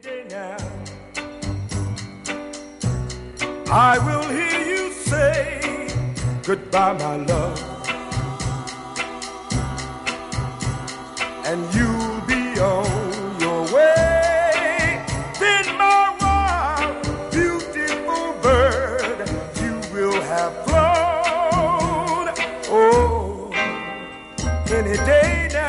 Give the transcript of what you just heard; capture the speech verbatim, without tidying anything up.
day now, I will hear you say goodbye, my love, and you'll be on your way. Then, my wild, beautiful bird, you will have flown. Oh, any day now.